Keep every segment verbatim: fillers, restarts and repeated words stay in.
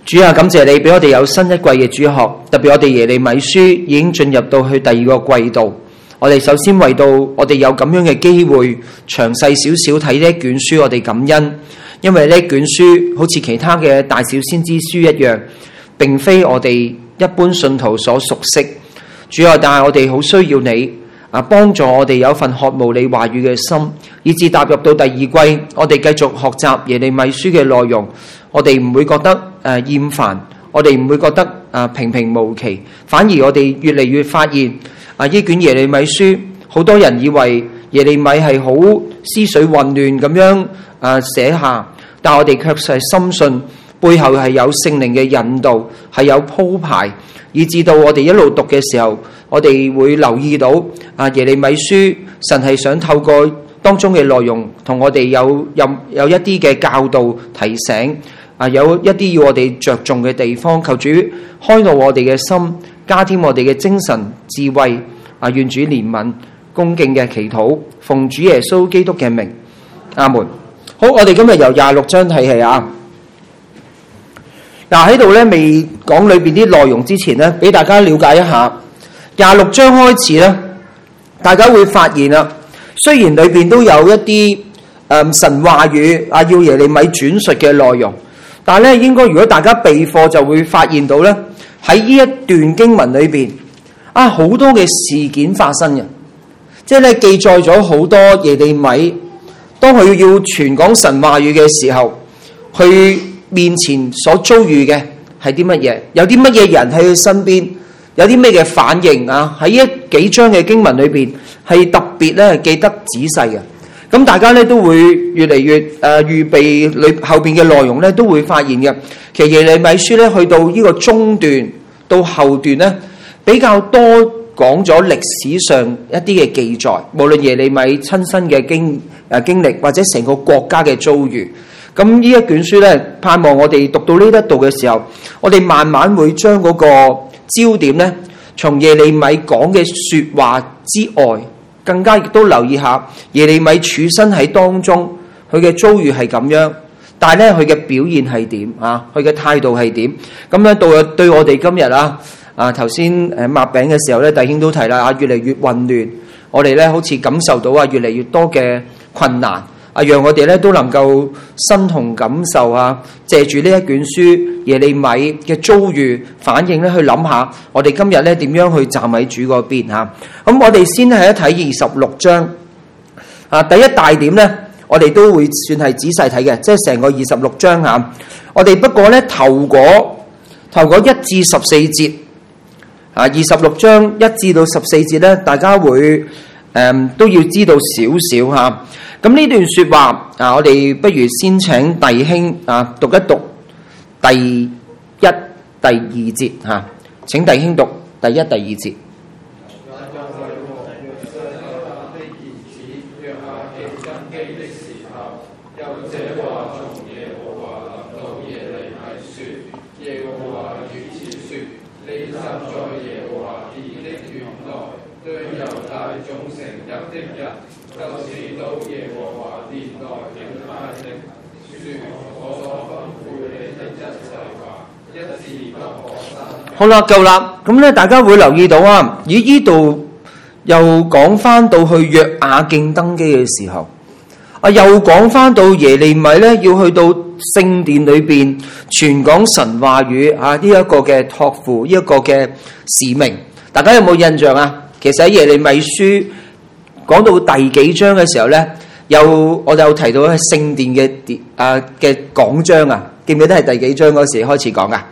主啊，感謝你俾我哋有新一季嘅主學，特別我哋耶利米書已經進入到去第二個季度。我哋首先為到我哋有咁樣嘅機會，詳細少少睇呢一卷書，我哋感恩，因為呢一卷書好似其他嘅大小先知書一樣，並非我哋一般信徒所熟悉。主啊，但係我哋好需要你啊，幫助我哋有份渴慕你話語嘅心，以至踏入到第二季，我哋繼續學習耶利米書嘅內容。我哋唔會覺得誒厭煩，我哋唔會覺得啊平平無奇，反而我哋越嚟越發現啊呢卷耶利米書，好多人以為耶利米係好思緒混亂咁樣啊寫下，但我哋卻係深信背後係有聖靈嘅引導，係有鋪排，以至到我哋一路讀嘅時候，我哋會留意到啊耶利米書神係想透過當中嘅內容同我哋有有有一啲嘅教導提醒。啊，有一啲要我哋着重嘅地方，求主開導我哋嘅心，加添我哋嘅精神智慧。啊，願主憐憫，恭敬嘅祈禱，奉主耶穌基督嘅名，阿門。好，我哋今日由廿六章睇起啊。嗱喺度咧，未講裏邊啲內容之前咧，俾大家了解一下。廿六章開始咧，大家會發現啦，雖然裏邊都有一啲誒、嗯、神話語啊，要耶利米轉述嘅內容。但係咧，應該如果大家備課就會發現到咧，喺呢一段經文裏邊啊，好多嘅事件發生嘅，即係咧記載咗好多耶利米當佢要傳講神話語嘅時候，佢面前所遭遇嘅係啲乜嘢？有啲乜嘢人喺佢身邊？有啲咩嘅反應啊？喺一幾章嘅經文裏邊係特別咧記得仔細嘅。咁大家咧都會越嚟越誒、呃、預備裏後邊嘅內容咧，都會發現嘅。其實耶利米書咧去到呢個中段到後段咧，比較多講咗歷史上一啲嘅記載，無論耶利米親身嘅經誒、呃、經歷，或者成個國家嘅遭遇。咁呢一卷書咧，盼望我哋讀到呢一度嘅時候，我哋慢慢會將嗰個焦點咧，從耶利米講嘅説話之外。更加亦都留意下耶利米處身喺當中，佢嘅遭遇係咁樣，但係咧佢嘅表現係點啊？佢嘅態度係點？咁咧到對我哋今日啊啊頭先誒擘餅嘅時候咧，弟兄都提啦啊，越嚟越混亂，我哋咧好似感受到啊越嚟越多嘅困難啊，讓我哋咧都能夠身同感受啊，借住呢一卷書耶利米嘅遭遇反應咧，去諗下我哋今日咧點樣去站喺主嗰邊嚇。咁我哋先係一睇二十六章啊，第一大點咧，我哋都會算係仔細睇嘅，即係成個二十六章嚇。我哋不過咧頭嗰頭嗰一至十四節啊，二十六章一至到十四節咧，大家會誒、嗯、都要知道少少嚇。咁呢段説話啊，我哋不如先請弟兄啊讀一讀第一、第二節嚇。請弟兄讀第一、第二節。好啦，夠啦。咁咧，大家會留意到啊，咦？呢度又講翻到去約雅敬登基嘅時候，啊，又講翻到耶利米咧要去到聖殿裏邊傳講神話語啊，呢一個嘅託付，呢一個嘅使命。大家有冇印象啊？其實喺耶利米書講到第幾章嘅時候咧，有我哋有提到係聖殿嘅啊嘅講章啊，記唔記得係第幾章嗰時開始講噶？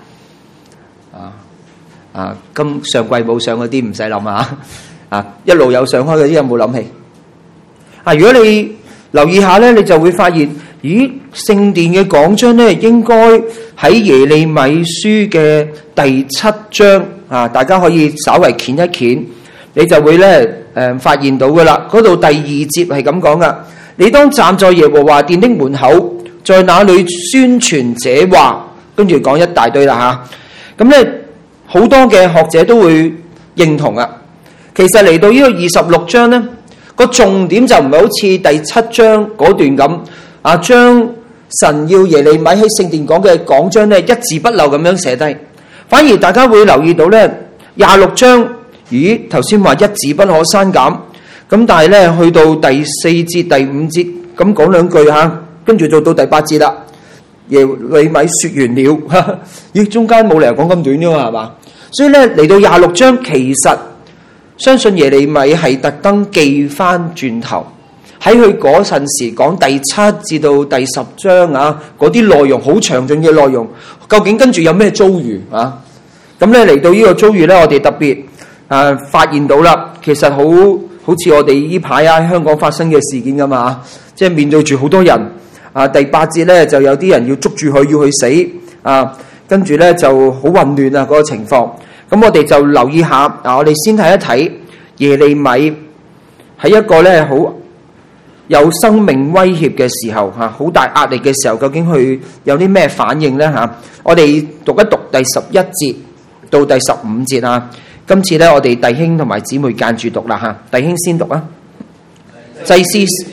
啊，今上季冇上嗰啲唔使諗啊！啊，一路有上開嗰啲有冇諗起？啊，如果你留意下咧，你就會發現，咦，聖殿嘅講章咧，應該喺耶利米書嘅第七章啊，大家可以稍為掀一掀，你就會咧誒、呃、發現到噶啦。嗰度第二節係咁講噶，你當站在耶和華殿的門口，在那裏宣傳這話，跟住講一大堆啦嚇。咁、啊、咧。好多嘅學者都會認同啊。其實嚟到呢個二十六章呢，個重點就唔係好似第七章嗰段咁啊，將神要耶利米喺聖殿講嘅講章咧，一字不漏咁樣寫低。反而大家會留意到咧，廿六章，咦，頭先話一字不可刪減，咁但係咧去到第四節第五節咁講兩句嚇，跟住做到第八節啦。耶利米説完了，咦，中間冇理由講咁短㗎嘛，係嘛？所以咧嚟到廿六章，其實相信耶利米係特登記翻轉頭，喺佢嗰陣時講第七至到第十章啊，嗰啲內容好詳盡嘅內容，究竟跟住有咩遭遇啊？咁咧嚟到呢個遭遇咧，我哋特別啊發現到啦，其實好好似我哋呢排啊喺香港發生嘅事件㗎嘛，即係面對住好多人啊。第八節咧就有啲人要捉住佢要去死啊，跟住咧就好混亂啊嗰個情況。咁我哋就留意下啊，我哋先睇一睇耶利米喺一個咧好有生命威脅嘅時候嚇，好大壓力嘅時候，究竟佢有啲咩反應呢？嚇？我哋讀一讀第十一節到第十五節啊。今次咧，我哋弟兄同埋姊妹間住讀啦嚇。弟兄先讀啊。祭司。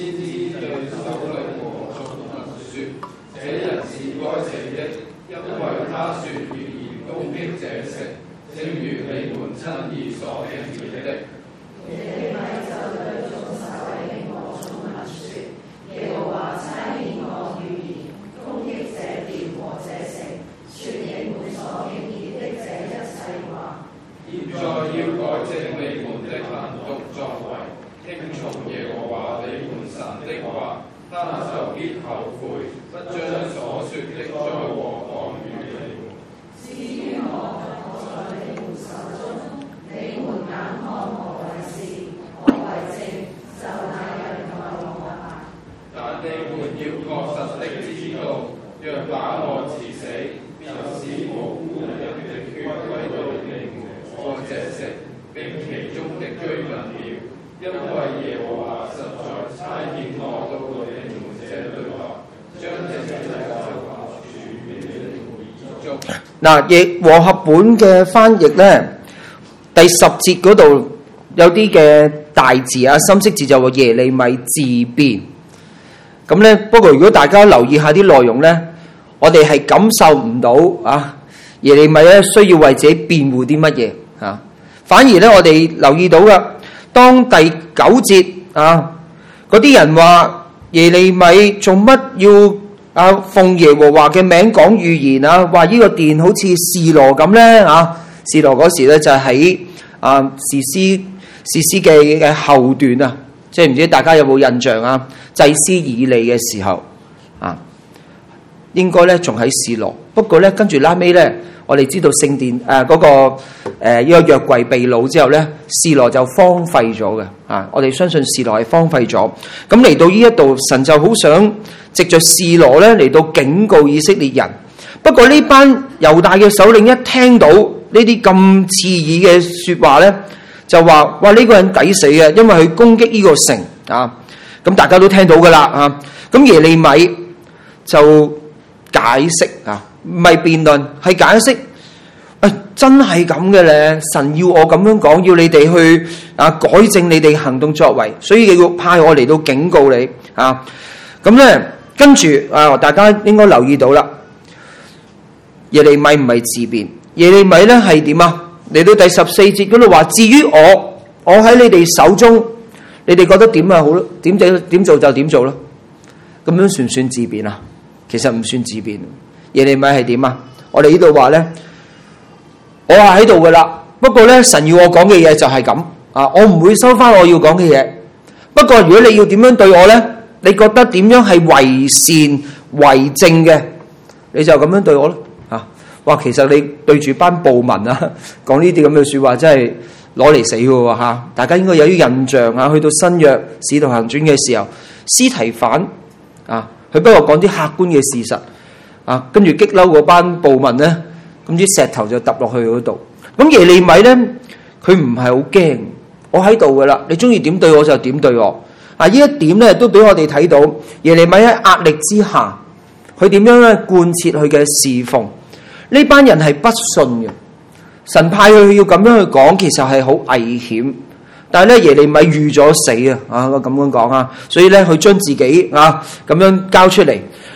嗱，亦和合本嘅翻譯咧，第十節嗰度有啲嘅大字啊，深色字就話耶利米自辯。咁咧，不過如果大家留意下啲內容咧，我哋係感受唔到啊，耶利米咧需要為自己辯護啲乜嘢啊？反而咧，我哋留意到嘅，當第九節啊，嗰啲人話耶利米做乜要啊奉耶和華嘅名講預言啊，話呢個殿好似示羅咁咧啊！示羅嗰時咧就喺啊士師士師記嘅後段啊，即係唔知大家有冇印象啊？祭司以利嘅時候啊，應該咧仲喺示羅，不過咧跟住拉尾咧，我哋知道聖殿誒嗰個誒呢個約櫃被擄之後咧，示羅就荒廢咗嘅啊！我哋相信示羅係荒廢咗。咁嚟到呢一度，神就好想藉着示羅咧嚟到警告以色列人。不過呢班猶大嘅首領一聽到呢啲咁刺耳嘅説話咧，就話：哇！呢個人抵死嘅，因為佢攻擊呢個城啊！咁大家都聽到噶啦啊！咁耶利米就解釋啊，唔係辯論，係解釋。喂，真係咁嘅咧，神要我咁樣講，要你哋去啊改正你哋行動作為，所以要派我嚟到警告你啊！咁咧，跟住啊，大家應該留意到啦。耶利米唔係自辯，耶利米咧係點啊？嚟到第十四節嗰度話：至於我，我喺你哋手中，你哋覺得點啊？好咯，點就點做就點做咯。咁樣算唔算自辯啊？其實唔算自辯。耶利米係點啊？我哋呢度話咧，我係喺度噶啦。不過咧，神要我講嘅嘢就係咁啊，我唔會收翻我要講嘅嘢。不過如果你要點樣對我咧，你覺得點樣係為善為正嘅，你就咁樣對我咯。啊，哇！其實你對住班暴民啊，講呢啲咁嘅説話，真係攞嚟死嘅喎嚇！大家應該有啲印象啊，去到新約使徒行傳嘅時候，司提反啊，佢不過講啲客觀嘅事實啊，跟住激嬲嗰班暴民咧，咁啲石頭就揼落去嗰度。咁耶利米咧，佢唔係好驚，我喺度嘅啦，你中意點對我就點對我。啊，呢一點咧都俾我哋睇到耶利米喺壓力之下，佢點樣咧貫徹佢嘅侍奉。呢班人係不信嘅，神派佢要咁樣去講，其實係好危險。但係咧，耶利米預咗死啊！啊，我咁樣講啊，所以咧，佢將自己啊咁樣交出嚟。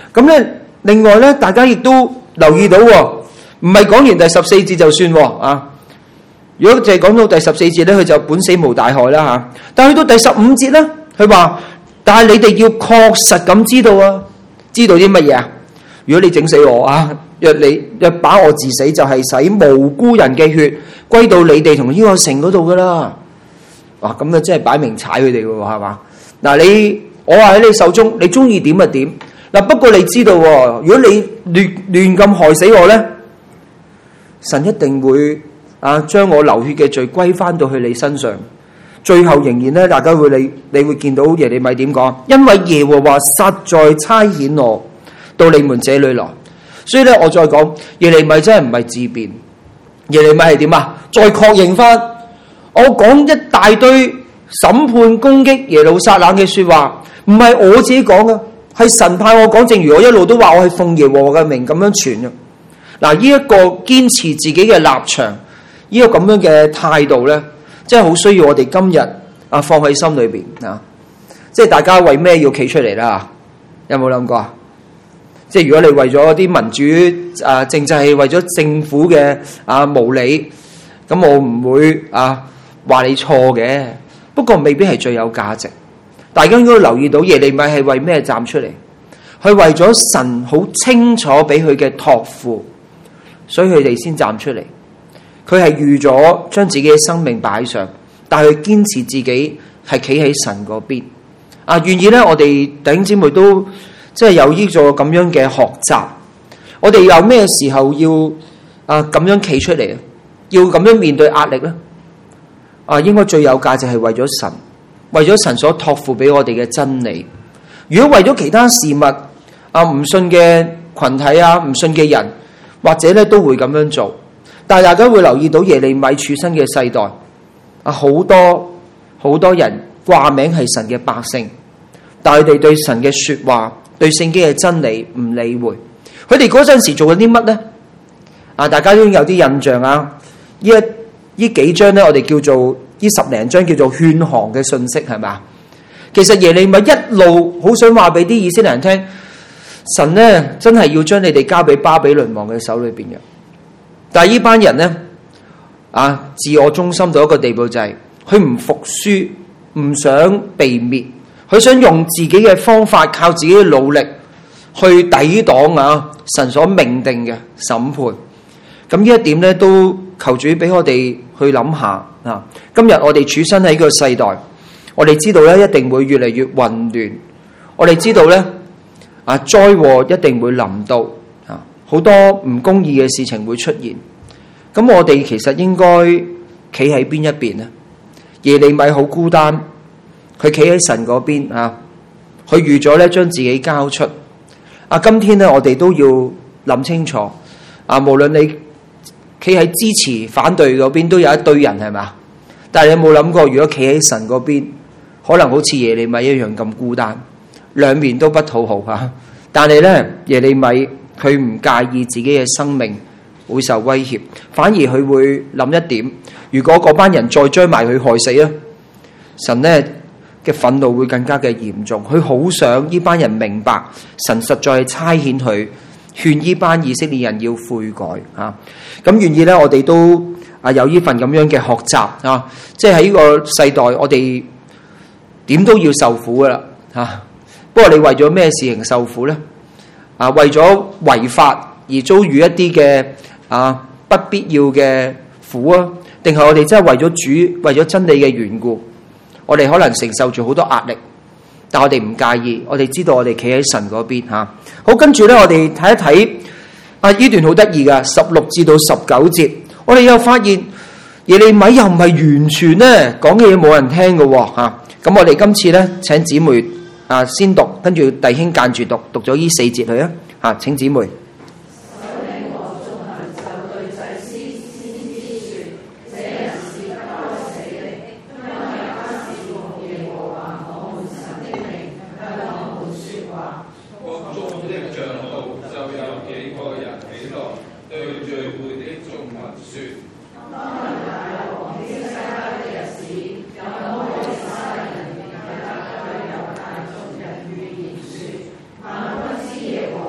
咁咧，另外咧，大家亦都留意到喎，唔係講完第十四節就算喎啊！如果淨係講到第十四節咧，佢就本死無大害啦嚇。但係去到第十五節咧，佢話：但係你哋要確實咁知道啊，知道啲乜嘢啊？如果你整死我啊，若你若把我治死，就係使無辜人嘅血歸到你哋同呢個城嗰度噶啦。哇！咁啊，真係擺明踩佢哋嘅喎，係嘛？嗱，你我話喺你手中，你中意點就點。嗱，不過你知道喎，如果你亂亂咁害死我咧，神一定會啊將我流血嘅罪歸翻到去你身上。最後仍然咧，大家會你你會見到耶利米點講？因為耶和華實在差遣我到你們這裏來。所以咧，我再講耶利米真係唔係自辯，耶利米係點啊？再確認翻，我講一大堆審判攻擊耶路撒冷嘅說話，唔係我自己講嘅，係神派我講。正如我一路都話，我係奉耶和華嘅名咁樣傳嘅。嗱，呢一個堅持自己嘅立場，呢個咁樣嘅態度咧，真係好需要我哋今日啊放喺心裏邊啊！即係大家為咩要企出嚟啦？有冇諗過啊？即係如果你為咗啲民主啊政制，係為咗政府嘅啊無理，咁我唔會啊話你錯嘅。不過未必係最有價值。大家應該留意到耶利米係為咩站出嚟？佢為咗神好清楚俾佢嘅託付，所以佢哋先站出嚟。佢係預咗將自己嘅生命擺上，但係佢堅持自己係企喺神嗰邊。啊，願意咧，我哋弟兄姊妹都即係有呢座咁樣嘅學習。我哋有咩時候要啊咁樣企出嚟啊？要咁樣面對壓力咧？啊，應該最有價值係為咗神，為咗神所託付俾我哋嘅真理。如果為咗其他事物啊，唔信嘅群體啊，唔信嘅人，或者咧都會咁樣做。但係大家會留意到耶利米處身嘅世代啊，好多好多人掛名係神嘅百姓，但係佢哋對神嘅說話、對聖經嘅真理唔理會。佢哋嗰陣時做緊啲乜呢？啊，大家都有啲印象啊！呢一呢幾章咧，我哋叫做呢十零章叫做勸降嘅信息，係咪？其實耶利米一路好想話俾啲以色列人聽，神咧真係要將你哋交俾巴比倫王嘅手裏邊嘅。但係呢班人咧啊，自我中心到一個地步，就係佢唔服輸，唔想被滅，佢想用自己嘅方法，靠自己嘅努力去抵擋啊神所命定嘅審判。咁呢一點咧，都求主俾我哋去諗下啊！今日我哋處身喺呢個世代，我哋知道咧一定會越嚟越混亂，我哋知道咧啊災禍一定會臨到啊，好多唔公義嘅事情會出現。咁我哋其實應該企喺邊一邊呢？耶利米好孤單，佢企喺神嗰邊啊，佢預咗咧將自己交出。啊，今天咧我哋都要諗清楚啊，無論你企喺支持反對嗰邊，都有一堆人係嘛？但係你有冇諗過，如果企喺神嗰邊，可能好似耶利米一樣咁孤單，兩面都不討好吓。但係咧，耶利米佢唔介意自己嘅生命會受威脅，反而佢會諗一點：如果嗰班人再追埋佢害死啊，神咧嘅憤怒會更加嘅嚴重。佢好想呢班人明白，神實在係差遣佢。勸呢班以色列人要悔改啊！咁願意咧，我哋都啊有呢份咁樣嘅學習啊！即係喺呢個世代，我哋點都要受苦噶啦啊！不過你為咗咩事情受苦咧？啊，為咗違法而遭遇一啲嘅啊不必要嘅苦啊？定係我哋真係為咗主、為咗真理嘅緣故，我哋可能承受住好多壓力？但我哋唔介意，我哋知道我哋企喺神嗰邊吓。好，跟住咧，我哋睇一睇啊，呢段好得意噶，十六至到十九節，我哋又發現耶利米又唔係完全咧講嘅嘢冇人聽嘅吓。咁我哋今次咧，請姊妹啊先讀，跟住弟兄間住讀，讀咗呢四節去啊。吓，請姊妹。 耶和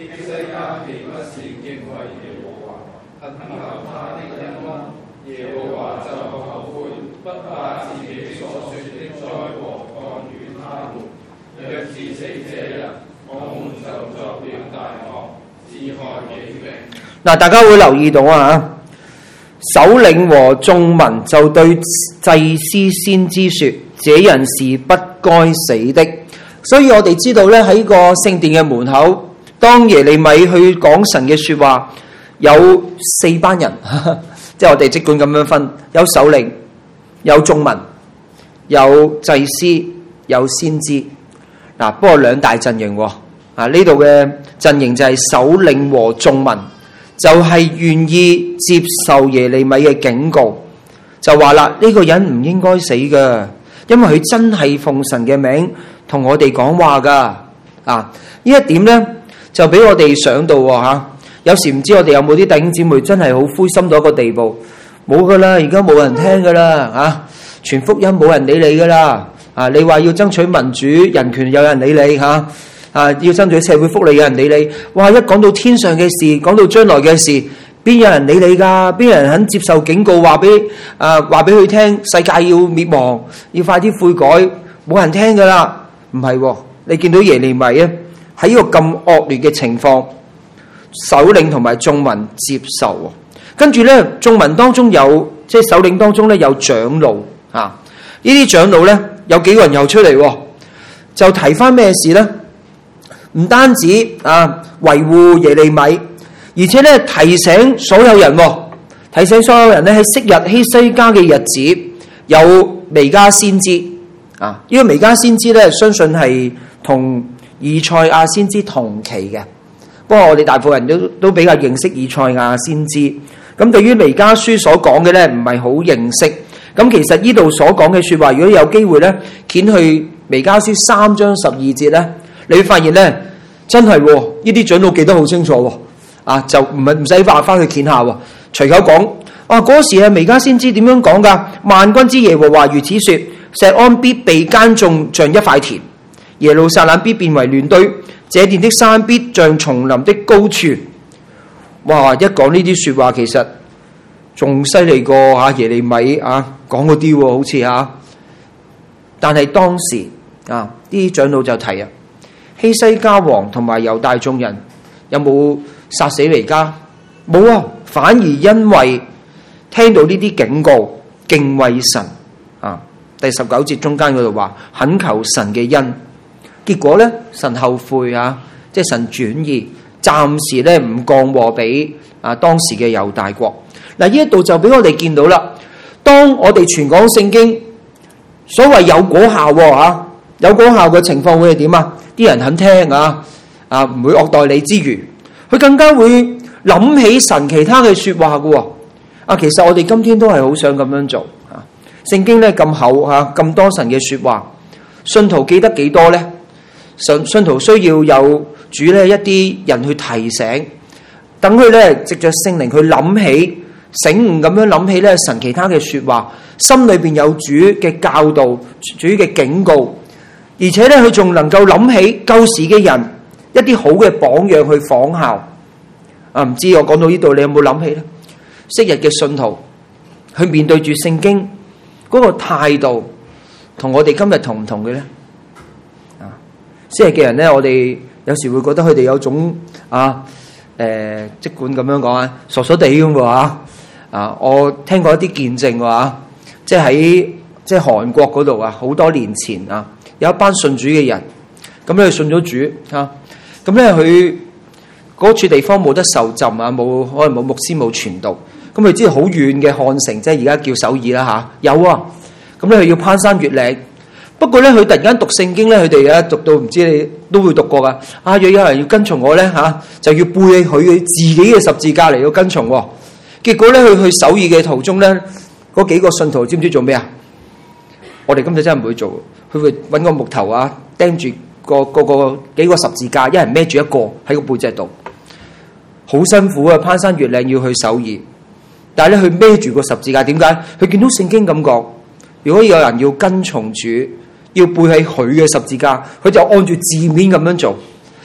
希西家豈不是敬畏耶和華，懇求他的恩安，耶和華就後悔，不把自己所說的災禍降與他們。若治死這人，我們就作了大惡，自害己命。 嗱，大家會留意到啊，首領和眾民就對祭司先知說：這人是不該死的。所以我哋知道咧，喺個聖殿嘅門口，當耶利米去講神嘅說話，有四班人，即係我哋即管咁樣分，有首領，有眾民，有祭司，有先知。嗱，不過兩大陣營喎，啊呢度嘅陣營就係首領和眾民，就係願意接受耶利米嘅警告，就話啦，呢個人唔應該死㗎，因為佢真係奉神嘅名同我哋講話噶。啊，呢一點呢，就俾我哋想到喎嚇。有時唔知我哋有冇啲弟兄姊妹真係好灰心到一個地步，冇噶啦，而家冇人聽噶啦，啊，傳福音冇人理你噶啦。啊！你話要爭取民主人權，有人理你嚇；啊，要爭取社會福利，有人理你。哇！一講到天上嘅事，講到將來嘅事，邊有人理你㗎？邊有人肯接受警告？話俾啊話俾佢聽，世界要滅亡，要快啲悔改，冇人聽㗎啦。唔係喎，你見到耶利米啊，喺呢個咁惡劣嘅情況，首領同埋眾民接受。跟住咧，眾民當中有即係首領當中咧有長老啊，呢啲長老咧。有幾個人又出嚟，就提翻咩事呢？唔單止啊維護耶利米，而且咧提醒所有人，提醒所有人咧喺昔日希西家嘅日子有彌迦先知啊。呢個彌迦先知咧，相信係同以賽亞先知同期嘅。不過我哋大部分人都都比較認識以賽亞先知，咁對於彌迦書所講嘅咧，唔係好認識。咁其實呢度所講嘅説話，如果有機會咧，掀去彌迦書三章十二節咧，你會發現咧，真係喎，呢啲長老記得好清楚喎，啊，就唔係唔使話翻去掀下喎，隨口講，啊嗰時係彌迦先知點樣講㗎？萬軍之耶和華如此説：錫安必被耕種像一塊田，耶路撒冷必變為亂堆，這殿的山必像叢林的高處。哇！一講呢啲説話，其實仲犀利過嚇耶利米啊講嗰啲喎，好似嚇。但係當時啊，啲長老就提啊，希西家王同埋猶大眾人有冇殺死彌迦？冇啊，反而因為聽到呢啲警告，敬畏神啊。第十九節中間嗰度話懇求神嘅恩，結果咧神後悔啊，即係神轉意，暫時咧唔降禍俾啊當時嘅猶大國。嗱，呢一度就俾我哋見到啦。當我哋傳講聖經，所謂有果效喎嚇，有果效嘅情況會係點啊？啲人肯聽啊，啊唔會惡待你之餘，佢更加會諗起神其他嘅説話嘅喎。啊，其實我哋今天都係好想咁樣做啊。聖經咧咁厚嚇，咁多神嘅説話，信徒記得幾多咧？信信徒需要有主咧一啲人去提醒，等佢咧藉著聖靈去諗起。醒悟咁樣諗起咧神其他嘅説話，心裏邊有主嘅教導、主嘅警告，而且咧佢仲能夠諗起舊時嘅人一啲好嘅榜樣去仿效。啊，唔知我講到呢度，你有冇諗起咧？昔日嘅信徒去面對住聖經嗰個態度，同我哋今日同唔同嘅咧？啊，昔日嘅人咧，我哋有時會覺得佢哋有種啊誒，即管咁樣講啊，傻傻地咁喎嚇。啊！我聽過一啲見證話，即係喺即係韓國嗰度啊，好多年前啊，有一班信主嘅人，咁咧佢信咗主啊，咁咧佢嗰處地方冇得受浸啊，冇可能冇牧師冇傳道，咁佢知道好遠嘅漢城，即係而家叫首爾啦嚇，有啊，咁咧佢要攀山越嶺，不過咧佢突然間讀聖經咧，佢哋啊讀到唔知你都會讀過噶，啊若有人要跟從我咧嚇，就要背起佢嘅自己嘅十字架嚟到跟從喎。結果咧，佢去首爾嘅途中咧，嗰幾個信徒知唔知做咩啊？我哋今日真係唔會做，佢會揾個木頭啊，釘住個個個幾個十字架，一人孭住一個喺個背脊度，好辛苦啊！攀山越嶺要去首爾，但係咧佢孭住個十字架，點解？佢見到聖經咁講，如果有人要跟從主，要背起佢嘅十字架，佢就按住字面咁樣做。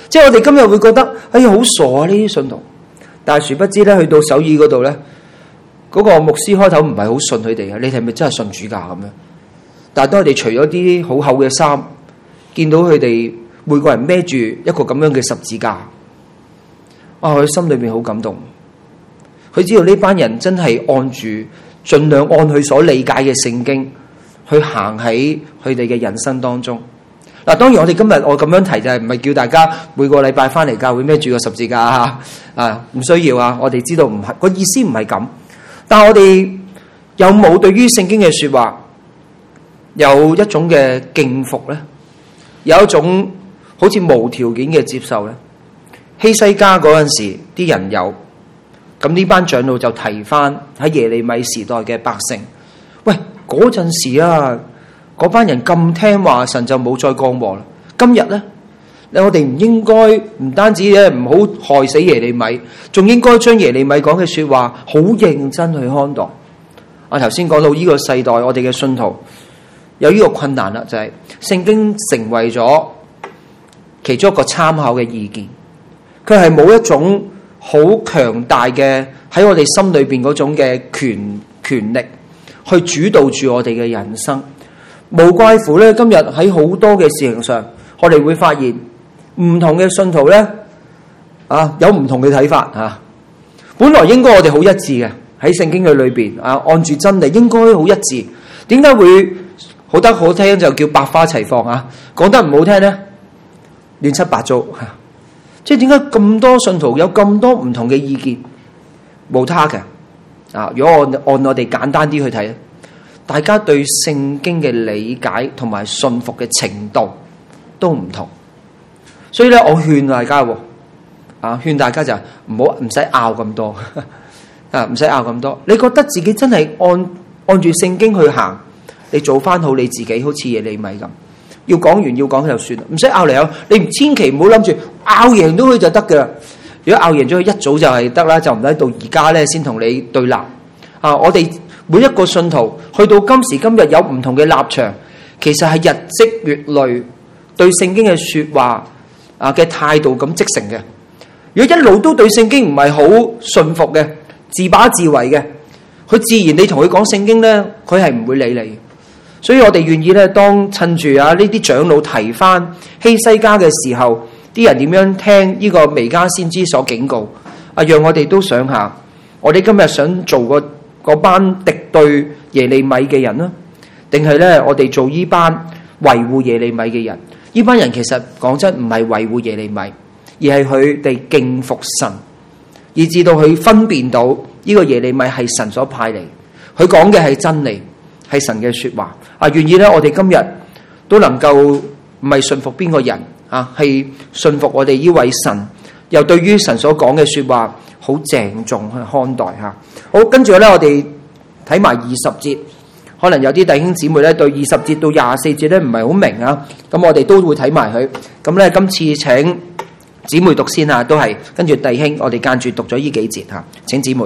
即係我哋今日會覺得，哎呀好傻啊呢啲信徒，但係殊不知咧，去到首爾嗰度咧，嗰、嗰個牧師開頭唔係好信佢哋嘅，你哋係咪真係信主教咁樣？但係當佢哋除咗啲好厚嘅衫，見到佢哋每個人孭住一個咁樣嘅十字架，哇！佢心裏面好感動，佢知道呢班人真係按住盡量按佢所理解嘅聖經去行喺佢哋嘅人生當中。嗱，當然我哋今日我咁樣提就係唔係叫大家每個禮拜翻嚟教會孭住個十字架啊，啊唔需要啊，我哋知道唔係個意思唔係咁，但係我哋有冇對於聖經嘅說話有一種嘅敬服咧？有一種好似無條件嘅接受咧？希西家嗰陣時啲人有，咁呢班長老就提翻喺耶利米時代嘅百姓，喂，嗰陣時啊，嗰班人咁聽話，神就冇再降禍啦。今日咧，我哋唔應該唔單止咧唔好害死耶利米，仲應該將耶利米講嘅說話好認真去看待。我頭先講到呢個世代，我哋嘅信徒有呢個困難啦，就係聖經成為咗其中一個參考嘅意見，佢係冇一種好強大嘅喺我哋心裏邊嗰種嘅權權力去主導住我哋嘅人生。無怪乎咧，今日喺好多嘅事情上，我哋會發現唔同嘅信徒咧啊，有唔同嘅睇法啊。本來應該我哋好一致嘅喺聖經嘅裏邊啊，按住真理應該好一致。點解會好得好聽就叫百花齊放啊？講得唔好聽咧，亂七八糟。即係點解咁多信徒有咁多唔同嘅意見？冇他嘅啊！如果按按我哋簡單啲去睇，大家對聖經嘅理解同埋信服嘅程度都唔同，所以咧，我勸大家啊，勸大家就唔好唔使拗咁多啊，唔使拗咁多。你覺得自己真係按按住聖經去行，你做翻好你自己，好似耶利米咁。要講完要講就算啦，唔使拗嚟拗。你千祈唔好諗住拗贏咗佢就得噶啦。如果拗贏咗佢，一早就係得啦，就唔使到而家咧先同你對立啊！我哋每一個信徒去到今時今日有唔同嘅立場，其實係日積月累對聖經嘅說話啊嘅態度咁積成嘅。如果一路都對聖經唔係好信服嘅，自把自為嘅，佢自然你同佢講聖經咧，佢係唔會理你。所以我哋願意咧，當趁住啊呢啲長老提翻希西家嘅時候，啲人點樣聽呢個彌迦先知所警告啊？讓我哋都想下，我哋今日想做個嗰班敵對耶利米嘅人啦，定係咧我哋做呢班維護耶利米嘅人？呢班人其實講真唔係維護耶利米，而係佢哋敬服神，以至到佢分辨到呢個耶利米係神所派嚟，佢講嘅係真理，係神嘅說話啊！願意咧，我哋今日都能夠唔係信服邊個人啊，係信服我哋呢位神，又對於神所講嘅說話好鄭重去看待吓。好，跟住咧，我哋睇埋二十節，可能有啲弟兄姊妹咧對二十節到廿四節咧唔係好明啊，咁我哋都會睇埋佢。咁咧，今次請姊妹讀先啊，都係跟住弟兄，我哋間住讀咗呢幾節吓，請姊妹。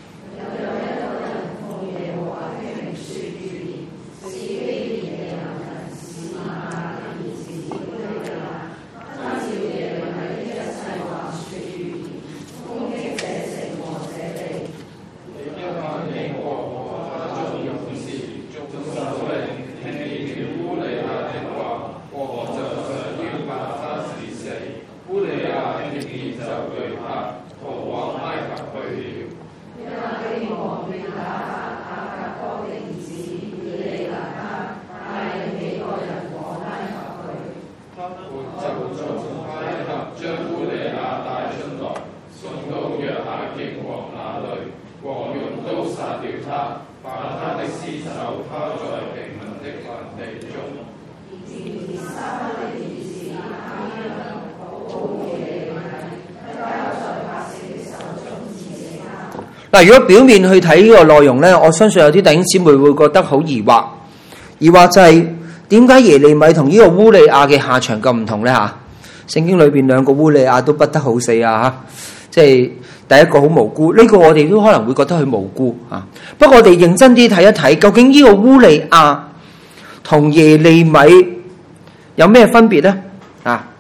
嗱，如果表面去睇呢個內容咧，我相信有啲弟兄姊妹會覺得好疑惑，疑惑就係點解耶利米同呢個烏利亞嘅下場咁唔同咧吓？聖經裏邊兩個烏利亞都不得好死啊，即係第一個好無辜，呢個我哋都可能會覺得佢無辜啊。不過我哋認真啲睇一睇，究竟呢個烏利亞同耶利米有咩分別咧？啊，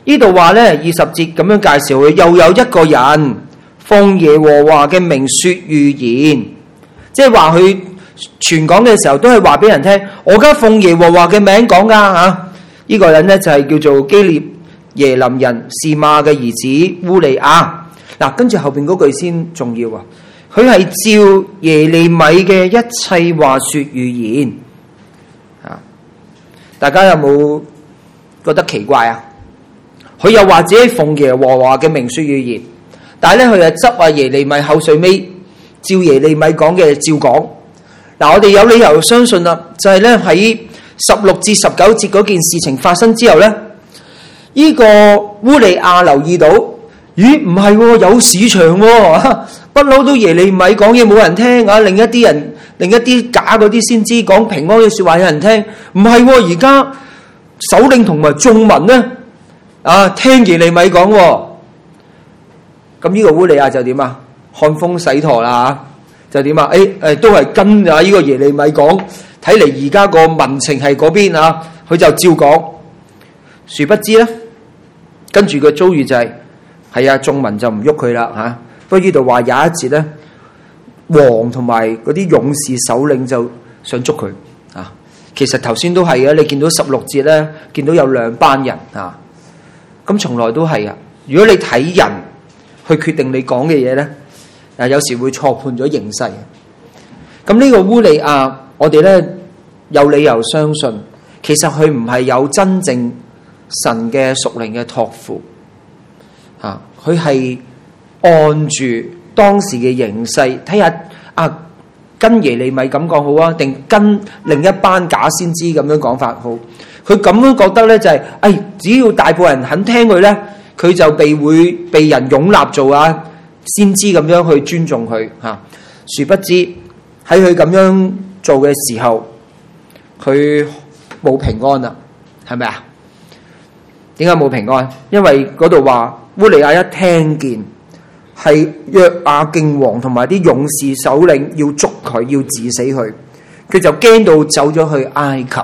呢度話咧二十節咁樣介紹佢，又有一個人奉耶和華嘅名說預言，即係話佢傳講嘅時候都係話俾人聽，我而家奉耶和華嘅名講噶吓。呢個人咧就係叫做基列耶林人示瑪嘅兒子烏利亞。嗱，跟住後邊嗰句先重要啊！佢係照耶利米嘅一切話說預言啊！大家有冇覺得奇怪啊？佢又話自己奉耶和華嘅名說預言，但係咧佢又執啊耶利米口水尾，照耶利米講嘅照講。嗱，我哋有理由相信啦，就係咧喺十六至十九節嗰件事情發生之後咧，呢個烏利亞留意到，咦唔係喎，有市場喎，不嬲都耶利米講嘢冇人聽啊，另一啲人，另一啲假嗰啲先知講平安嘅説話有人聽，唔係喎，而家首領同埋眾民咧啊聽耶利米講喎，咁呢個烏利亞就點啊？看風使舵啦嚇，就點啊？誒誒都係跟啊呢個耶利米講，睇嚟而家個民情係嗰邊啊，佢就照講。殊不知咧，跟住個遭遇就係、是、係啊，眾民就唔喐佢啦嚇。不過呢度話有一節咧，王同埋嗰啲勇士首領就想捉佢啊。其實頭先都係嘅，你見到十六節咧，見到有兩班人啊。咁從來都係啊。如果你睇人去決定你講嘅嘢咧，啊有時會錯判咗形勢。咁呢個烏利亞，我哋咧有理由相信，其實佢唔係有真正神嘅屬靈嘅託付，啊，佢係按住當時嘅形勢睇下啊，跟耶利米咁講好啊，定跟另一班假先知咁樣講法好？佢咁樣覺得咧就係、是，誒、哎，只要大部分人肯聽佢咧，佢就被會被人擁立做啊先知咁樣去尊重佢嚇、啊。殊不知喺佢咁樣做嘅時候，佢冇平安啦，係咪啊？點解冇平安？因為嗰度話烏利亞一聽見係約雅敬王同埋啲勇士首領要捉佢，要治死佢，佢就驚到走咗去埃及。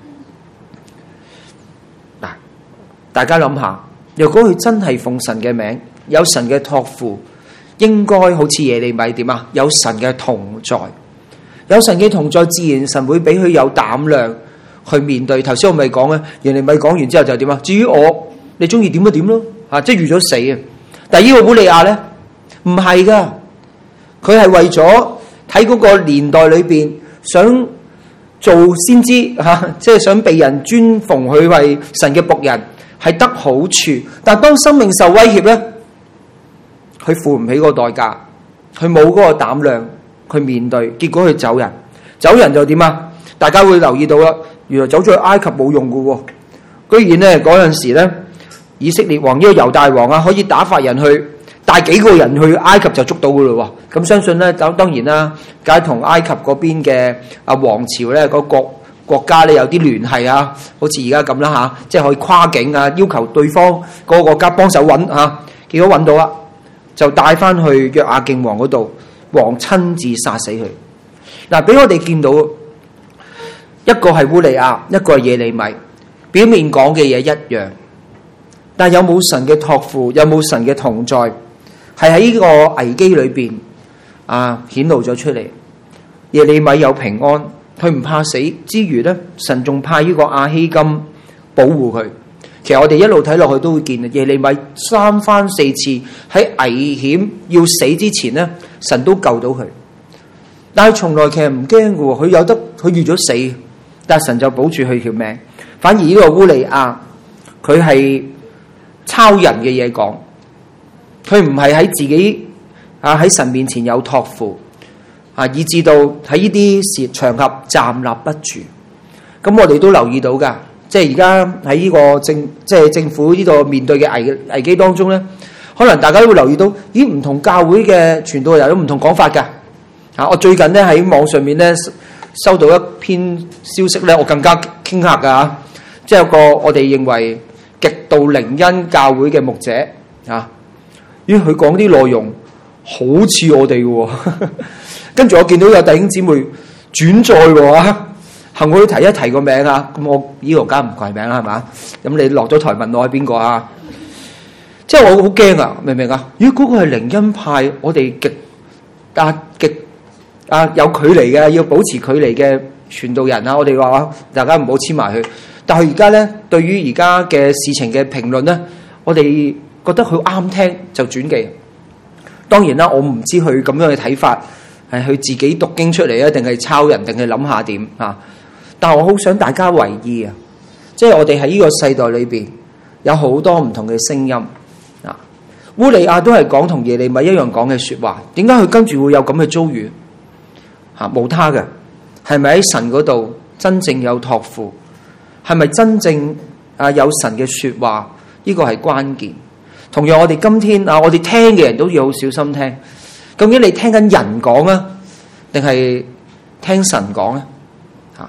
嗱，大家諗下，如果佢真係奉神嘅名，有神嘅託付，應該好似耶利米點啊？有神嘅同在，有神嘅同在，自然神會俾佢有膽量去面對。頭先我咪講咧，耶利米講完之後就點啊？至於我，你中意點就點咯，啊，即係預咗死啊！但係呢個烏利亞咧，唔係噶，佢係為咗睇嗰個年代裏邊想做先知嚇、啊，即係想被人尊奉佢為神嘅僕人，係得好處。但係當生命受威脅咧，佢付唔起嗰個代價，佢冇嗰個膽量去面對，結果佢走人，走人就點啊？大家會留意到啦，原來走咗去埃及冇用噶喎，居然咧嗰陣時咧，以色列王呢個猶大王啊，可以打發人去帶幾個人去埃及就捉到噶咯喎。咁相信咧，當當然啦，梗係同埃及嗰邊嘅啊王朝咧個國國家咧有啲聯繫啊，好似而家咁啦嚇，即係可以跨境啊，要求對方嗰個國家幫手揾嚇，結果揾到啦，就帶翻去約雅敬王嗰度，王親自殺死佢。嗱，俾我哋見到一個係烏利亞，一個係耶利米，表面講嘅嘢一樣，但係有冇神嘅託付，有冇神嘅同在，係喺呢個危機裏邊啊顯露咗出嚟。耶利米有平安，佢唔怕死之餘咧，神仲派呢個亞希金保護佢。其實我哋一路睇落去都會見，耶利米三番四次喺危險要死之前咧，神都救到佢。但係從來其實唔驚嘅喎，佢有得佢預咗死，但係神就保住佢條命。反而呢個烏利亞，佢係抄人嘅嘢講，佢唔係喺自己啊喺神面前有託付啊，以至到喺呢啲時場合站立不住。咁我哋都留意到㗎，即係而家喺呢個政即係政府呢度面對嘅危危機當中咧，可能大家都會留意到，咦唔同教會嘅傳道人有唔同講法㗎。啊！我最近咧喺網上面咧收到一篇消息咧，我更加傾下㗎嚇，即係有個我哋認為極度靈恩教會嘅牧者啊，咦佢講啲內容好似我哋喎，跟住我見到有弟兄姊妹轉載喎嚇，幸好提一提個名啊，咁我呢度梗唔攜名啦係嘛？咁你落咗台問我係邊個啊？ 即係我好驚啊，明唔明啊？如果嗰個係靈恩派，我哋極啊極啊有距離嘅，要保持距離嘅傳道人啊，我哋話大家唔好黐埋去。但係而家咧，對於而家嘅事情嘅評論咧，我哋覺得佢啱聽就轉記。當然啦，我唔知佢咁樣嘅睇法係佢自己讀經出嚟啊，定係抄人，定係諗下點啊？但係我好想大家為意啊，即係我哋喺呢個世代裏邊有好多唔同嘅聲音啊。烏利亞都係講同耶利米一樣講嘅説話，點解佢跟住會有咁嘅遭遇啊？冇他嘅，係咪喺神嗰度真正有託付？係咪真正啊有神嘅説話？呢個係關鍵。同樣我哋今天啊，我哋聽嘅人都要好小心聽。究竟你聽緊人講啊，定係聽神講咧？嚇！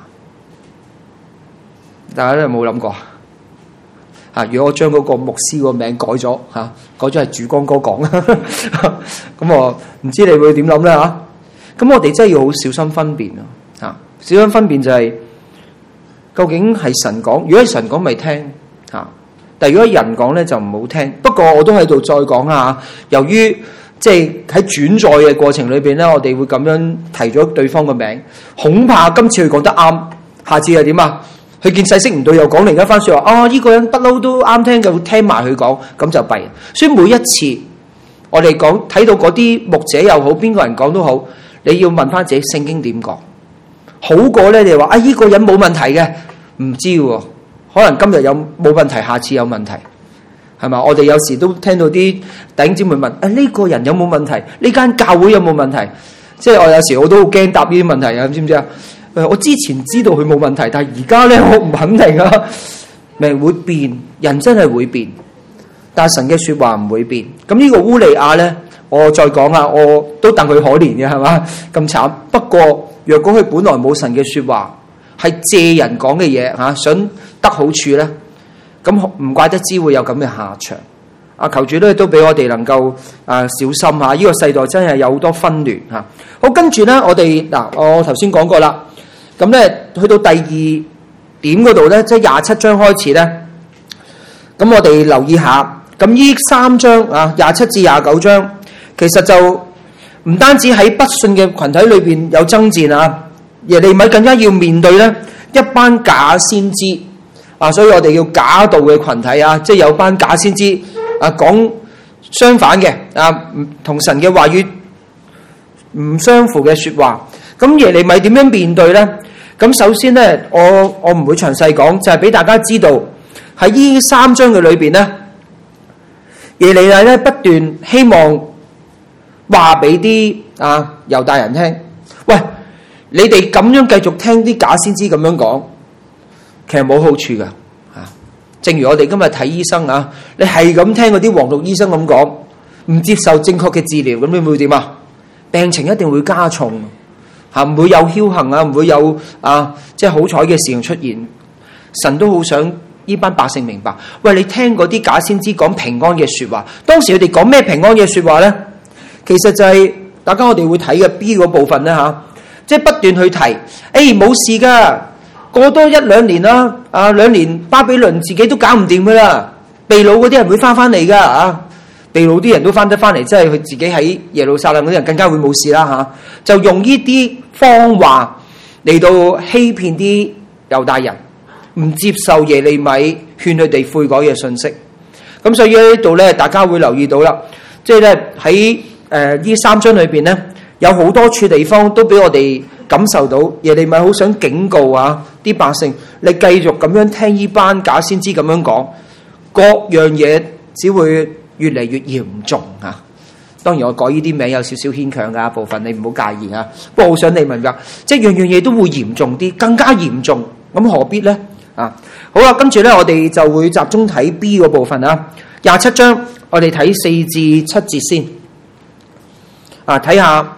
大家都有冇諗過啊？如果我將嗰個牧師個名改咗嚇，改咗係主光哥講啊，咁我唔知你會點諗咧嚇？咁我哋真係要好小心分辨啊！嚇，小心分辨就係究竟係神講，如果係神講咪聽嚇。但如果人講咧就唔好聽。不過我都喺度再講下，由於即係喺轉載嘅過程裏邊咧，我哋會咁樣提咗對方嘅名，恐怕今次佢講得啱，下次係點啊？佢見勢色唔對，又講另一番説話。啊，呢個人不嬲都啱聽，就聽埋佢講，咁就弊。所以每一次我哋講睇到嗰啲牧者又好，邊個人講都好，你要問翻自己聖經點講，好過咧你話啊呢個人冇問題嘅，唔知喎。可能今日有冇問題，下次有問題，係嘛？我哋有時都聽到啲弟兄姊妹問：啊呢個人有冇問題？呢間教會有冇問題？即係我有時我都好驚答呢啲問題啊！知唔知啊？誒，我之前知道佢冇問題，但係而家咧我唔肯定啊。命會變，人真係會變，但係神嘅説話唔會變。咁呢個烏利亞咧，我再講下，我都戥佢可憐嘅，係嘛？咁慘。不過若果佢本來冇神嘅説話，係借人講嘅嘢嚇，想得好處咧，咁唔怪得知會有咁嘅下場。啊，求主咧都俾我哋能夠啊小心嚇，呢、這個世代真係有好多紛亂嚇。好，跟住咧，我哋嗱，我頭先講過啦，咁咧去到第二點嗰度咧，即係廿七章開始咧，咁我哋留意下，咁呢三章啊，廿七至廿九章，其實就唔單止喺不信嘅群體裏邊有爭戰啊。耶利米更加要面對咧一班假先知啊，所以我哋要假道嘅群體啊，即係有班假先知啊講相反嘅啊，唔同神嘅話語唔相符嘅説話。咁耶利米點樣面對咧？咁首先咧，我我唔會詳細講，就係俾大家知道喺呢三章嘅裏邊咧，耶利米咧不斷希望話俾啲啊猶大人聽，喂！你哋咁樣繼續聽啲假先知咁樣講，其實冇好處噶啊！正如我哋今日睇醫生啊，你係咁聽嗰啲黃綠醫生咁講，唔接受正確嘅治療，咁你會點啊？病情一定會加重嚇，唔會有僥倖啊，唔會有啊，即係好彩嘅事情出現。神都好想呢班百姓明白，喂，你聽嗰啲假先知講平安嘅説話，當時佢哋講咩平安嘅説話咧？其實就係、是、大家我哋會睇嘅 B 嗰部分咧嚇。即係不斷去提，誒、哎、冇事噶，過多一兩年啦，啊兩年巴比倫自己都搞唔掂噶啦，被擄嗰啲人會翻翻嚟噶啊，被擄啲人都翻得翻嚟，即係佢自己喺耶路撒冷嗰啲人更加會冇事啦嚇、啊，就用呢啲謊話嚟到欺騙啲猶大人，唔接受耶利米勸佢哋悔改嘅信息。咁所以喺呢度咧，大家會留意到啦，即係咧喺誒呢三章裏邊咧。有好多處地方都俾我哋感受到，耶利米好想警告啊啲百姓，你繼續咁樣聽呢班假先知咁樣講，各樣嘢只會越嚟越嚴重啊！當然我改呢啲名有少少牽強㗎部分，你唔好介意啊。不過好想你明白，即係樣樣嘢都會嚴重啲，更加嚴重，咁何必呢？啊，好啦，跟住呢，我哋就會集中睇 B 嗰部分啊，廿七章，我哋睇四至七節先啊，睇下。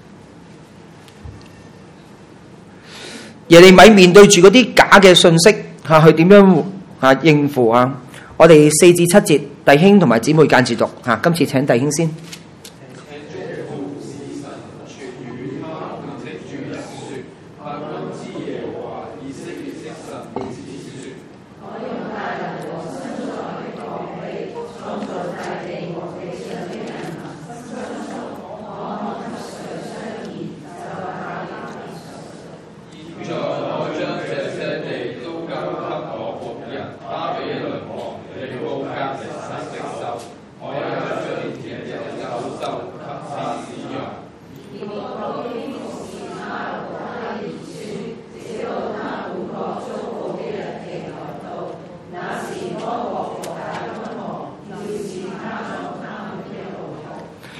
耶利米面對住嗰啲假嘅信息嚇，去點樣嚇應付啊？我哋四至七節，弟兄同埋姊妹間住讀嚇。今次請弟兄先。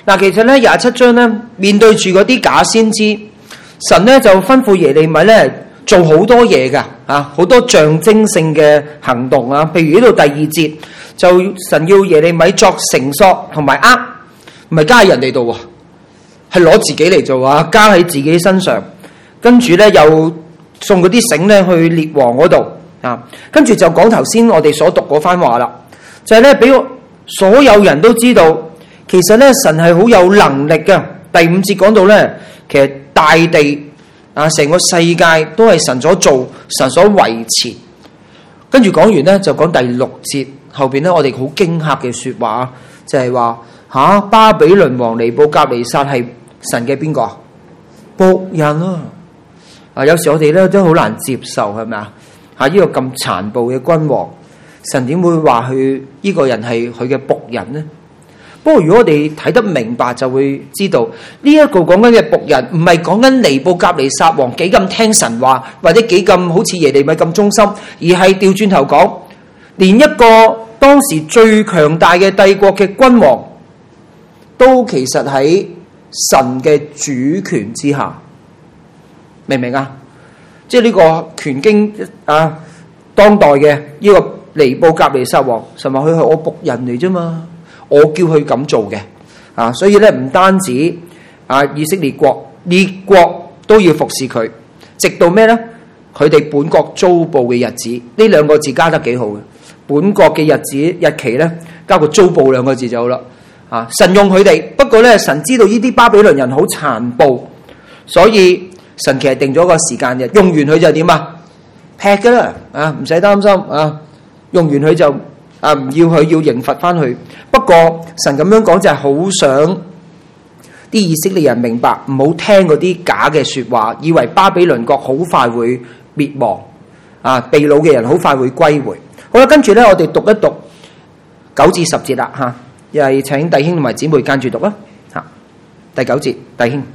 嗱，其實咧廿七章咧面對住嗰啲假先知，神咧就吩咐耶利米咧做好多嘢㗎，啊，好多象徵性嘅行動啊。譬如呢度第二節，就神要耶利米作繩索同埋軛，唔係加喺人哋度喎，係攞自己嚟做啊，加喺自己身上。跟住咧又送嗰啲繩咧去列王嗰度啊。跟住就講頭先我哋所讀嗰番話啦，就係咧俾所有人都知道，其實咧神係好有能力嘅。第五節講到咧，其實大地啊，成個世界都係神所做，神所維持。跟住講完咧，就講第六節後邊咧，我哋好驚嚇嘅說話，就係話吓巴比倫王尼布甲尼撒係神嘅邊個？僕人啊！啊，有時我哋咧都好難接受，係咪啊？吓，呢個咁殘暴嘅君王，神點會話佢呢個人係佢嘅僕人呢？不過如果我哋睇得明白，就會知道呢一個講緊嘅僕人，唔係講緊尼布甲尼撒王幾咁聽神話，或者幾咁好似耶利米咁忠心，而係調轉頭講，連一個當時最強大嘅帝國嘅君王，都其實喺神嘅主權之下，明唔明啊？即係呢個權經啊，當代嘅呢個尼布甲尼撒王，神話佢係我僕人嚟啫嘛。我叫佢咁做嘅，啊，所以咧唔單止啊以色列國列國都要服侍佢，直到咩咧？佢哋本國遭報嘅日子，呢兩個字加得幾好嘅。本國嘅日子日期咧，加個遭報兩個字就好啦。啊，神用佢哋，不過咧神知道呢啲巴比倫人好殘暴，所以神其實定咗個時間嘅，用完佢就點啊？劈噶啦，啊唔使擔心啊，用完佢就。啊！唔要佢，要刑罰翻佢。不過神咁樣講就係好想啲以色列人明白，唔好聽嗰啲假嘅說話，以為巴比倫國好快會滅亡。啊，被擄嘅人好快會歸回。好啦，跟住咧，我哋讀一讀九至十節啦，吓、啊，又係請弟兄同埋姊妹跟住讀啦，吓、啊，第九節，弟兄。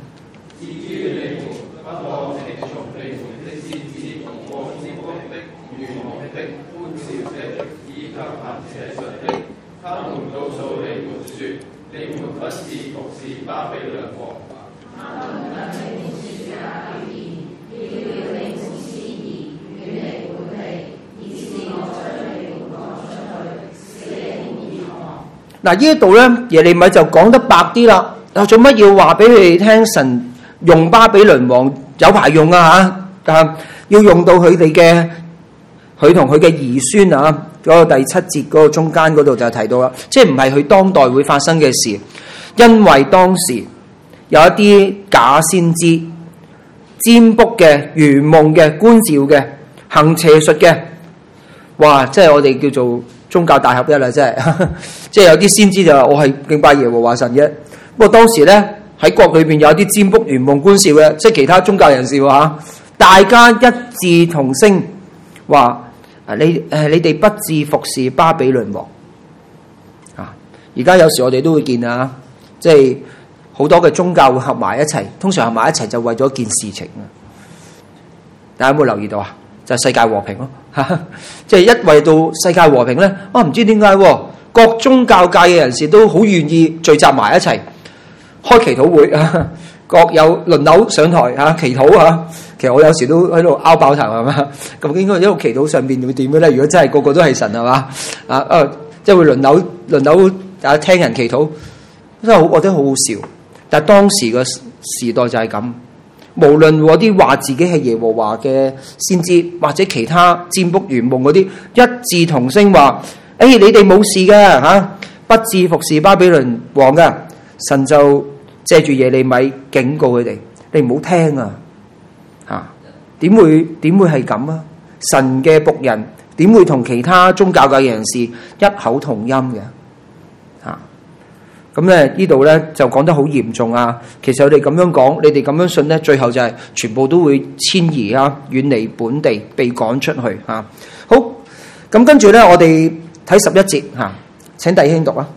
嗱，呢一度咧，耶利米就講得白啲啦。啊，做乜要話俾佢哋聽？神用巴比倫王有排用啊嚇，啊，要用到佢哋嘅，佢同佢嘅兒孫啊，嗰、那個第七節嗰個中間嗰度就提到啦，即係唔係佢當代會發生嘅事，因為當時有一啲假先知、占卜嘅、圓夢嘅、觀兆嘅、行邪術嘅，哇！即係我哋叫做宗教大合一啦，真係，即係有啲先知就話我係敬拜耶和華神嘅。不過當時咧喺國裏邊有啲占卜、圓夢、觀兆嘅，即係其他宗教人士喎，大家一致同聲話：啊，你誒你哋不致服侍巴比倫王啊！而家有時我哋都會見啊，即係好多嘅宗教會合埋一齊，通常合埋一齊就為咗件事情啊！大家有冇留意到啊？就係世界和平咯，即係一為到世界和平咧，啊唔知點解各宗教界嘅人士都好願意聚集埋一齊開祈禱會啊，各有輪流上台嚇祈禱啊。其實我有時都喺度拗爆頭係嘛，咁應該一路祈禱上邊會點嘅咧？如果真係個個都係神係嘛啊啊，即係會輪流輪流啊聽人祈禱，真係好，我覺得好好笑。但係當時嘅時代就係咁。無論嗰啲話自己係耶和華嘅先知，或者其他占卜圓夢嗰啲，一致同聲話：誒、哎，你哋冇事嘅嚇、啊，不致服侍巴比倫王嘅。神就借住耶利米警告佢哋：你唔好聽啊！嚇，點會點會係咁啊？神嘅僕人點會同其他宗教嘅人士一口同音嘅？嚇！咁咧呢度咧就講得好嚴重啊！其實我哋咁樣講，你哋咁樣信咧，最後就係全部都會遷移啊，遠離本地，被趕出去啊！好，咁跟住咧，我哋睇十一節嚇，請弟兄讀啊！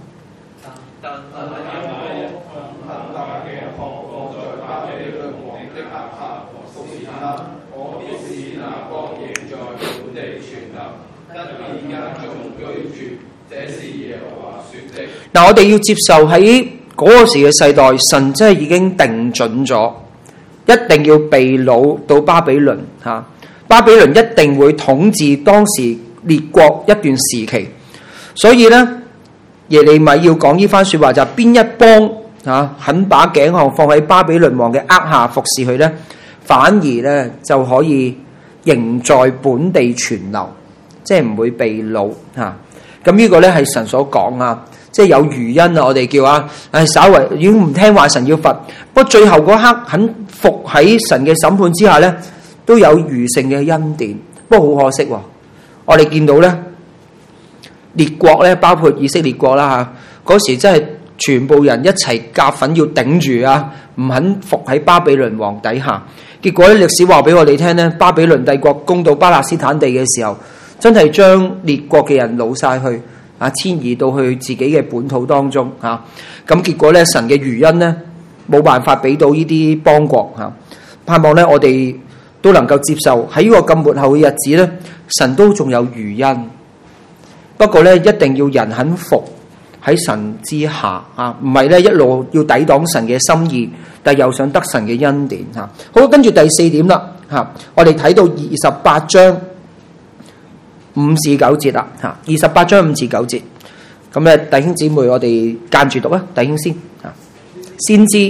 嗱，我哋要接受喺嗰個時嘅世代，神真係已經定準咗，一定要被擄到巴比倫嚇。巴比倫一定會統治當時列國一段時期，所以咧耶利米要講呢番説話就係邊一幫嚇肯把頸項放喺巴比倫王嘅軛下服侍佢咧，反而咧就可以仍在本地存留，即係唔會被擄嚇。咁呢個咧係神所講啊，即係有餘恩啊！我哋叫啊，誒稍為已經唔聽話，神要罰。不過最後嗰刻肯服喺神嘅審判之下咧，都有餘剩嘅恩典。不過好可惜喎，我哋見到咧列國咧，包括以色列國啦嚇，嗰時真係全部人一齊夾份要頂住啊，唔肯服喺巴比倫王底下。結果咧歷史話俾我哋聽咧，巴比倫帝國攻到巴勒斯坦地嘅時候，真係將列國嘅人擄晒去啊，遷移到去自己嘅本土當中嚇。咁結果咧，神嘅餘恩咧冇辦法俾到呢啲邦國嚇。盼望咧，我哋都能夠接受喺呢個咁末後嘅日子咧，神都仲有餘恩。不過咧，一定要人肯服喺神之下啊，唔係咧一路要抵擋神嘅心意，但係又想得神嘅恩典嚇。好，跟住第四點啦嚇，我哋睇到二十八章五至九節啦嚇，二十八章五至九節。咁咧，弟兄姊妹，我哋間住讀啊，弟兄先嚇，先知。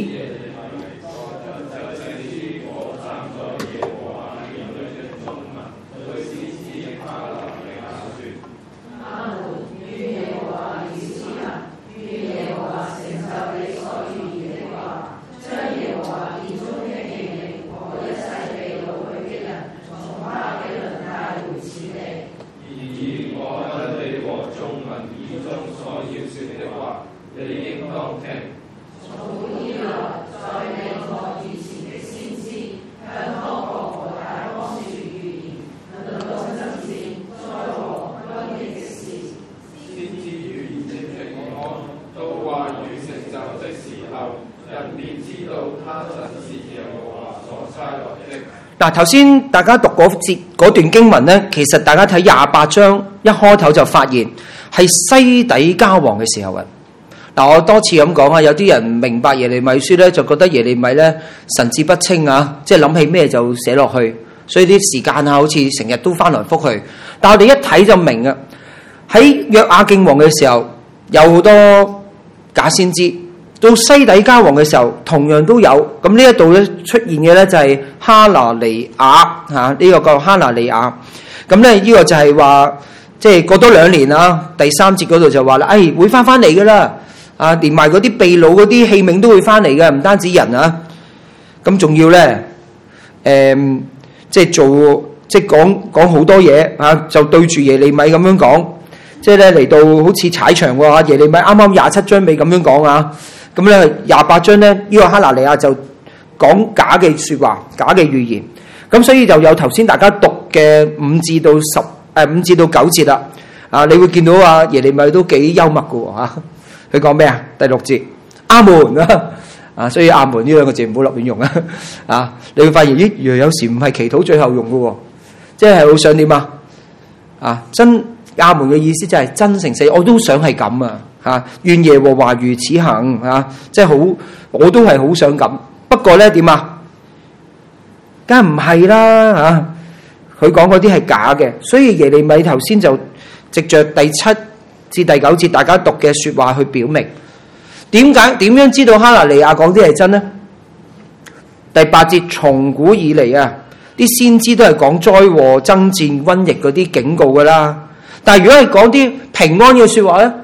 嗱，頭先大家讀嗰節嗰段經文咧，其實大家睇廿八章一開頭就發現係西底家王嘅時候嘅。嗱，我多次咁講啊，有啲人唔明白耶利米書咧，就覺得耶利米咧神志不清啊，即係諗起咩就寫落去，所以啲時間啊好似成日都翻來覆去。但係我哋一睇就明啊，喺約雅敬王嘅時候有好多假先知。到西底家王嘅時候，同樣都有。咁呢一度咧出現嘅咧就係哈拿尼亞嚇，呢、啊這個叫哈拿尼亞。咁咧呢個就係話，即係過多兩年啊。第三節嗰度就話啦，誒、哎、會翻翻嚟噶啦，啊連埋嗰啲被擄嗰啲器皿都會翻嚟嘅，唔單止人啊。咁仲要咧，誒、嗯、即係做即係講講好多嘢啊，就對住耶利米咁樣講，即係咧嚟到好似踩場喎。耶利米啱啱廿七章尾咁樣講啊。咁咧廿八章咧，呢、這個哈拿尼亞就講假嘅説話、假嘅預言。咁所以就有頭先大家讀嘅五至到十誒五至到九節啦。啊，你會見到啊耶利米都幾幽默嘅喎嚇。佢講咩啊？第六節阿門啊！啊，所以阿門呢兩個字唔好立亂用啊。啊，你會發現咦，原來有時唔係祈禱最後用嘅喎，即係好想點啊？啊，真阿門嘅意思就係真誠死，我都想係咁啊！啊！願耶和華如此行啊！即係好，我都係好想咁。不過咧點啊？梗係唔係啦嚇！佢講嗰啲係假嘅，所以耶利米頭先就藉着第七至第九節大家讀嘅説話去表明點解點樣知道哈拿尼亞講啲係真呢？第八節從古以嚟啊，啲先知都係講災禍、爭戰、瘟疫嗰啲警告噶啦。但係如果係講啲平安嘅説話咧？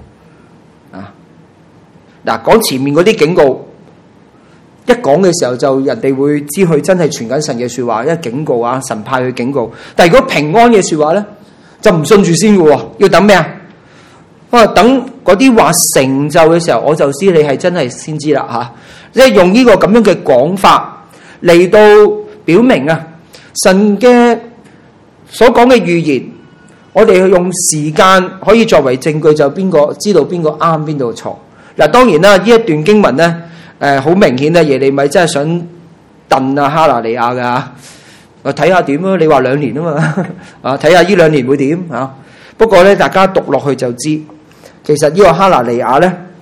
嗱，講前面嗰啲警告，一講嘅時候就人哋會知佢真係傳緊神嘅説話，一警告啊，神派佢警告。但係如果平安嘅説話咧，就唔信住先嘅喎，要等咩啊？啊，等嗰啲話成就嘅時候，我就知你係真係先知啦嚇。即係用呢個咁樣嘅講法嚟到表明啊，神嘅所講嘅預言，我哋用時間可以作為證據，就邊個知道邊個啱邊度錯。嗱，當然啦，呢一段經文咧，誒、呃、好明顯咧，耶利米真係想燉啊哈拿尼亞嘅嚇，我睇下點啊？你話兩年啊嘛，啊睇下呢兩年會點嚇？不過咧，大家讀落去就知，其實呢個哈拿尼亞咧，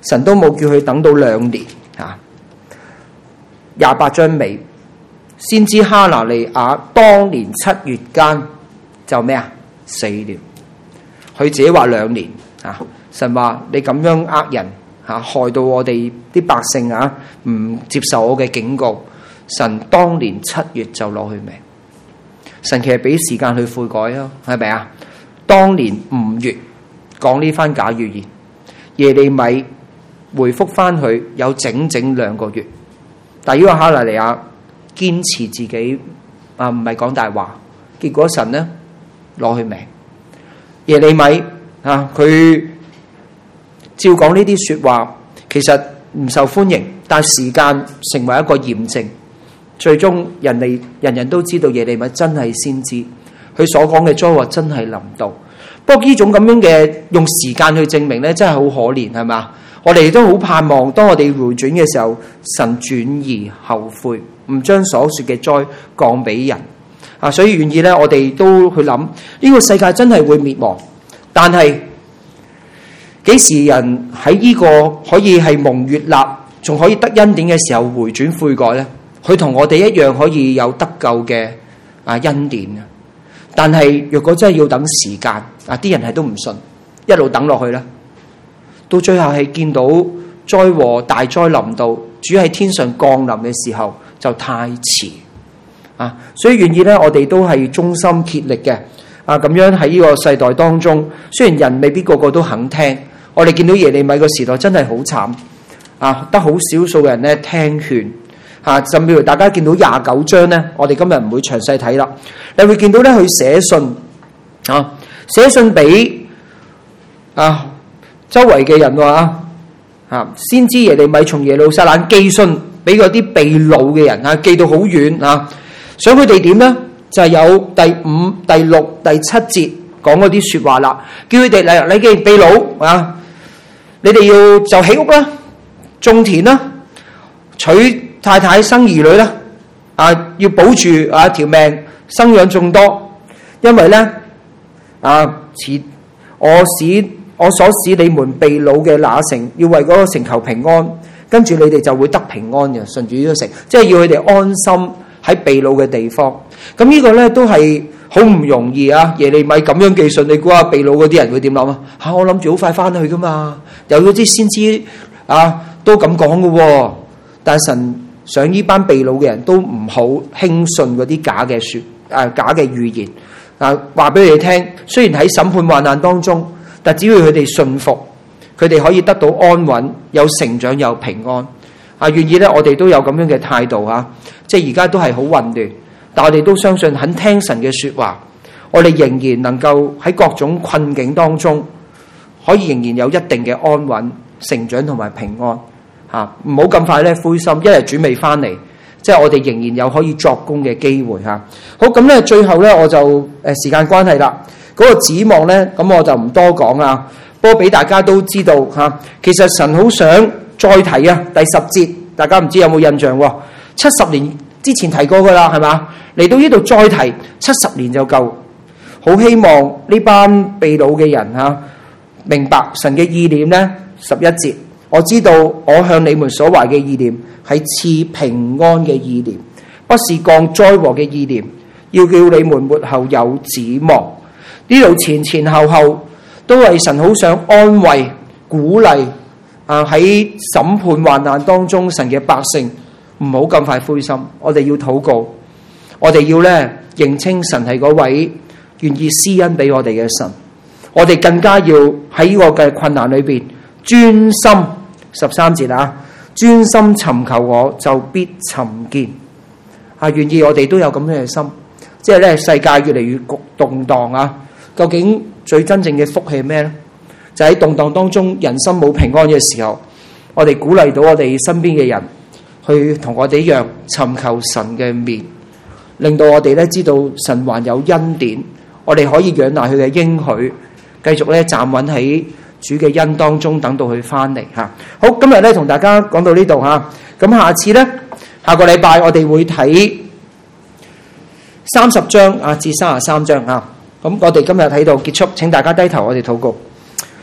神都冇叫佢等到兩年啊。廿八章尾，先知哈拿利亞當年七月間就咩啊？死了。佢自己話兩年啊。神話你咁樣呃人啊，害到我哋啲百姓啊，唔接受我嘅警告。神當年七月就攞佢命。神其實俾時間去悔改啊，係咪啊？當年五月講呢番假預言，耶利米回覆翻佢有整整兩個月。但係呢個哈拿利亞堅持自己啊，唔係講大話，結果神呢攞佢命。耶利米啊，佢照講呢啲說話，其實唔受歡迎，但係時間成為一個驗證。最終人哋人人都知道耶利米真係先知，佢所講嘅災禍真係臨到。不過呢種咁樣嘅用時間去證明咧，真係好可憐，係嘛？我哋都好盼望，當我哋回轉嘅時候，神轉移後悔，唔將所說嘅災降俾人啊！所以願意咧，我哋都去諗呢個世界真係會滅亡，但係幾時人喺呢個可以係蒙悅納，仲可以得恩典嘅時候回轉悔改咧？佢同我哋一樣可以有得救嘅啊恩典啊！但係若果真係要等時間啊，啲人係都唔信，一路等落去啦，到最後係見到災禍大災臨到，主喺天上降臨嘅時候就太遲啊！所以願意咧，我哋都係忠心竭力嘅啊！咁樣喺呢個世代當中，雖然人未必個個都肯聽，我哋見到耶利米個時代真係好慘啊，得好少數嘅人咧聽勸。啊，甚至乎大家見到廿九章咧，我哋今日唔會詳細睇啦。你會見到咧，佢寫信啊，寫信俾啊周圍嘅人話啊，先知耶利米從耶路撒冷寄信俾嗰啲被擄嘅人啊，寄到好遠啊，想佢哋點咧？就係、是、有第五、第六、第七節講嗰啲説話啦，叫佢哋嚟，你既然被擄啊，你哋要就起屋啦，種田啦，娶太太生兒女啦，啊，要保住啊條命，生養眾多，因為咧啊，似我使我所使你們被擄嘅那城，要為嗰個城求平安，跟住你哋就會得平安嘅，順住呢個城，即係要佢哋安心喺被擄嘅地方。咁呢個咧都係好唔容易啊！耶利米咁樣寄信，你估下被擄嗰啲人會點諗啊？嚇，我諗住好快翻去噶嘛，有嗰啲先知啊都咁講嘅喎，但係神想呢班被擄嘅人都唔好輕信嗰啲假嘅説啊假嘅預言啊，話俾佢哋聽。雖然喺審判患難當中，但只要佢哋信服，佢哋可以得到安穩、有成長、有平安啊！願意咧，我哋都有咁樣嘅態度啊！即係而家都係好混亂，但我哋都相信肯聽神嘅説話，我哋仍然能夠喺各種困境當中，可以仍然有一定嘅安穩、成長同埋平安。嚇，唔好咁快咧灰心，一日主未翻嚟，即係我哋仍然有可以作工嘅機會嚇。好，咁咧最後咧我就誒時間關係啦，嗰、那個指望咧咁我就唔多講啦。不過俾大家都知道嚇，其實神好想再提啊第十節，大家唔知有冇印象喎？七十年之前提過噶啦，係嘛？嚟到呢度再提七十年就夠。好希望呢班被擄嘅人嚇明白神嘅意念咧。十一節。我知道我向你們所懷嘅意念係賜平安嘅意念，不是降災禍嘅意念，要叫你們末後有指望。呢度前前後後都係神好想安慰鼓勵啊！喺審判患難當中，神嘅百姓唔好咁快灰心。我哋要禱告，我哋要咧認清神係嗰位願意施恩俾我哋嘅神。我哋更加要喺呢個嘅困難裏邊專心。十三節啊，專心尋求我，就必尋見。啊，願意我哋都有咁樣嘅心，即係咧世界越嚟越動盪啊！究竟最真正嘅福氣係咩咧？就喺動盪當中，人心冇平安嘅時候，我哋鼓勵到我哋身邊嘅人，去同我哋一樣尋求神嘅面，令到我哋咧知道神還有恩典，我哋可以仰賴佢嘅應許，繼續咧站穩喺主嘅恩當中，等到佢翻嚟嚇。好，今日咧同大家講到呢度嚇。咁下次咧，下個禮拜我哋會睇三十章啊至三十三章啊。咁我哋今日喺度結束，請大家低頭，我哋禱告。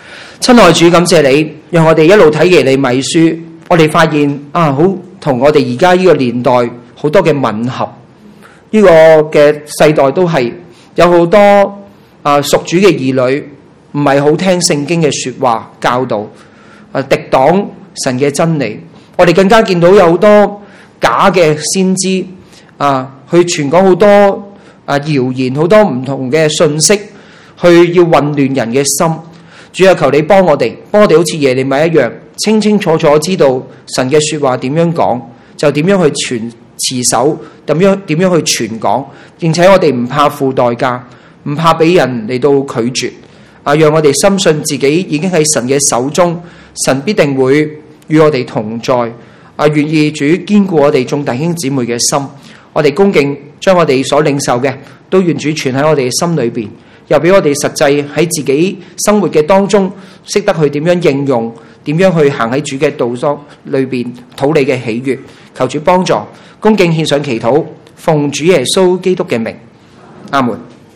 親愛主，感謝你，讓我哋一路睇耶利米書，我哋發現啊，好同我哋而家呢個年代好多嘅吻合。呢、這個嘅世代都係有好多啊屬主嘅兒女，唔係好聽聖經嘅說話教導，啊敵擋神嘅真理。我哋更加見到有好多假嘅先知啊，去傳講好多啊謠言，好多唔同嘅信息，去要混亂人嘅心。主啊，求你幫我哋，幫我哋好似耶利米一樣，清清楚楚知道神嘅說話點樣講，就點樣去傳持守，點樣點樣去傳講，並且我哋唔怕付代價，唔怕俾人嚟到拒絕啊！讓我哋深信自己已經喺神嘅手中，神必定會與我哋同在啊！願意主堅固我哋眾弟兄姊妹嘅心，我哋恭敬將我哋所領受嘅都願主存喺我哋嘅心裏邊。又俾我哋實際喺自己生活嘅當中，識得去點樣應用，點樣去行喺主嘅道路裏邊，討你嘅喜悅。求主幫助，恭敬獻上祈禱，奉主耶穌基督嘅名，阿門。